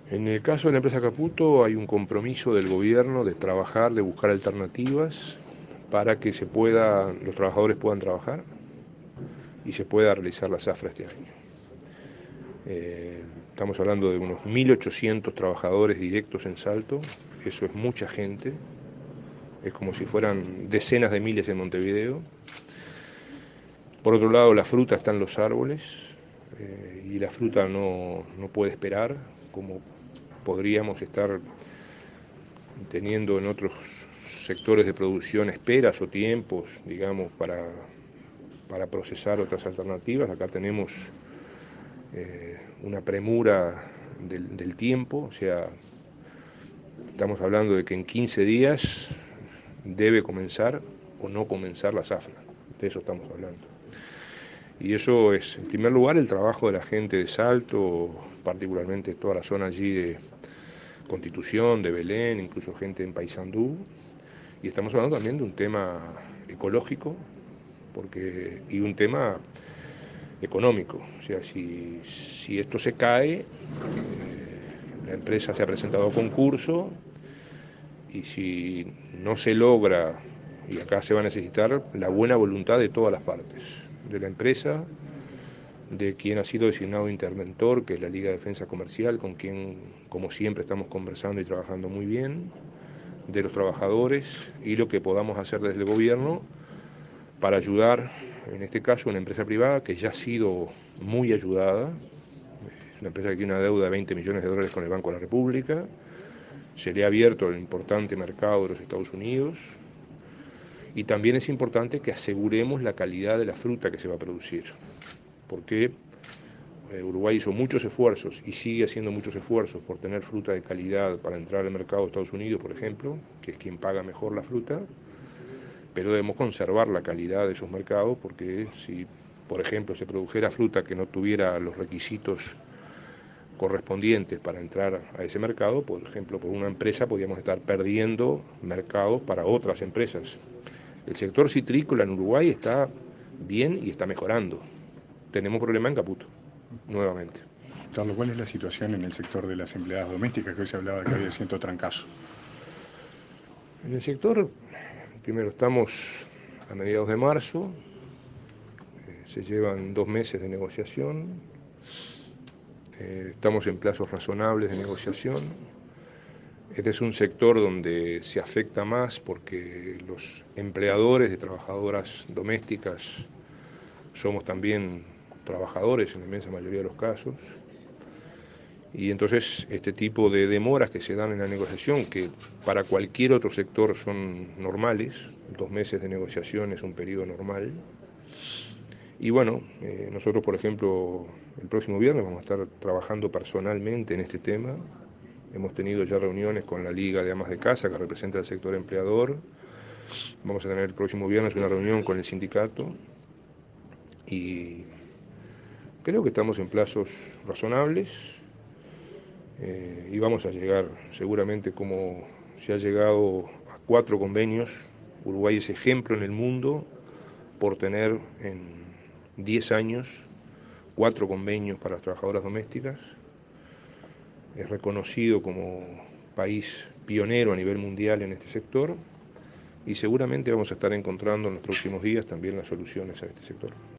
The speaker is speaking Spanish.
En el caso de la empresa Caputo hay un compromiso del gobierno de trabajar, de buscar alternativas para que los trabajadores puedan trabajar y se pueda realizar la zafra este año. Estamos hablando de unos 1.800 trabajadores directos en Salto, eso es mucha gente, es como si fueran decenas de miles en Montevideo. Por otro lado, la fruta está en los árboles y la fruta no puede esperar, como podríamos estar teniendo en otros sectores de producción esperas o tiempos, digamos, para procesar otras alternativas. Acá tenemos una premura del tiempo, o sea, estamos hablando de que en 15 días debe comenzar o no comenzar la zafra, de eso estamos hablando. Y eso es, en primer lugar, el trabajo de la gente de Salto, particularmente toda la zona allí de Constitución, de Belén, incluso gente en Paysandú. Y estamos hablando también de un tema ecológico y un tema económico. O sea, si esto se cae, la empresa se ha presentado a concurso y si no se logra, y acá se va a necesitar la buena voluntad de todas las partes, de la empresa, de quien ha sido designado interventor, que es la Liga de Defensa Comercial, con quien, como siempre, estamos conversando y trabajando muy bien, de los trabajadores y lo que podamos hacer desde el gobierno para ayudar, en este caso, a una empresa privada que ya ha sido muy ayudada, una empresa que tiene una deuda de 20 millones de dólares con el Banco de la República, se le ha abierto el importante mercado de los Estados Unidos y también es importante que aseguremos la calidad de la fruta que se va a producir, porque Uruguay hizo muchos esfuerzos y sigue haciendo muchos esfuerzos por tener fruta de calidad para entrar al mercado de Estados Unidos, por ejemplo, que es quien paga mejor la fruta, pero debemos conservar la calidad de esos mercados porque si, por ejemplo, se produjera fruta que no tuviera los requisitos correspondientes para entrar a ese mercado, por ejemplo, por una empresa podríamos estar perdiendo mercados para otras empresas. El sector citrícola en Uruguay está bien y está mejorando. Tenemos problema en Caputo, nuevamente. Carlos, ¿cuál es la situación en el sector de las empleadas domésticas que hoy se hablaba que había cierto trancazo? En el sector, primero estamos a mediados de marzo, se llevan 2 meses de negociación, estamos en plazos razonables de negociación. Este es un sector donde se afecta más porque los empleadores de trabajadoras domésticas somos también trabajadores en la inmensa mayoría de los casos. Y entonces este tipo de demoras que se dan en la negociación, que para cualquier otro sector son normales, 2 meses de negociación es un periodo normal. Y bueno, nosotros por ejemplo el próximo viernes vamos a estar trabajando personalmente en este tema. Hemos tenido ya reuniones con la Liga de Amas de Casa, que representa el sector empleador. Vamos a tener el próximo viernes una reunión con el sindicato y creo que estamos en plazos razonables y vamos a llegar seguramente como se ha llegado a 4 convenios. Uruguay es ejemplo en el mundo por tener en 10 años 4 convenios para las trabajadoras domésticas. Es reconocido como país pionero a nivel mundial en este sector y seguramente vamos a estar encontrando en los próximos días también las soluciones a este sector.